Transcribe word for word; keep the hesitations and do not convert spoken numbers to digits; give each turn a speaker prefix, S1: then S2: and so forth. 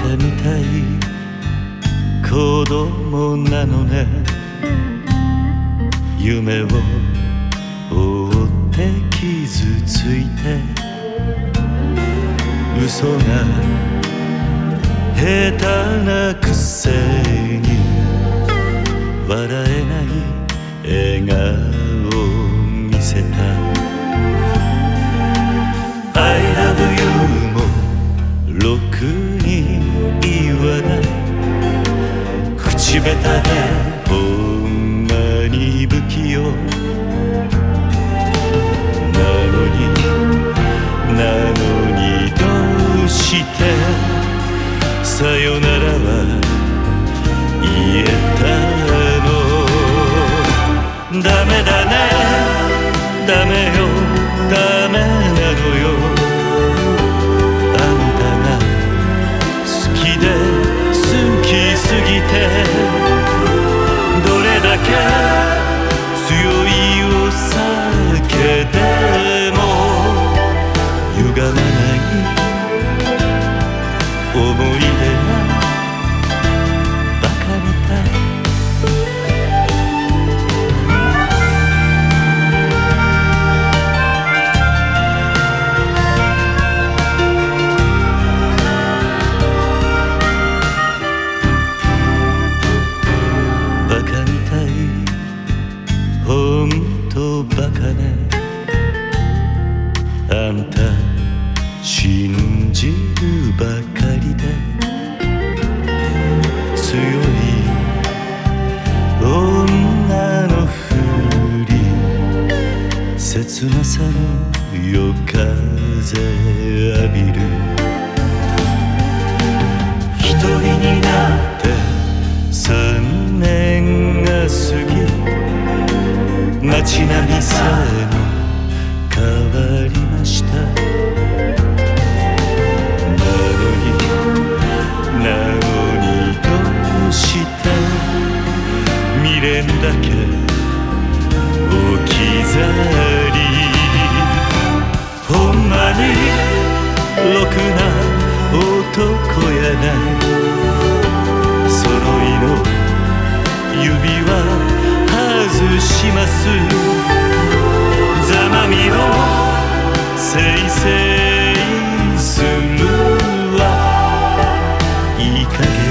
S1: カみたい子供なのね。夢を追って傷ついて嘘が下手なくせに笑えない笑顔を見せた。 I love you もろくに言わない。口下手でほんまに不器用なのになのにどうしてさよならは言えたの。ダメだねダメよダメなのよ。あんたが好きで好きすぎてどれだけ強いお酒でも歪まない思い出がバカみたい。ほんとバカね。あんた信じるばかりで強い女のふり切なさの夜風浴びる。一人になって三年が過ぎ街並みさえも変わりました。なのになのにどうして未練だけ置き去り。ほんまにろくな男やない。揃いの指輪外します。ざまみをせいせいするわ。いい加減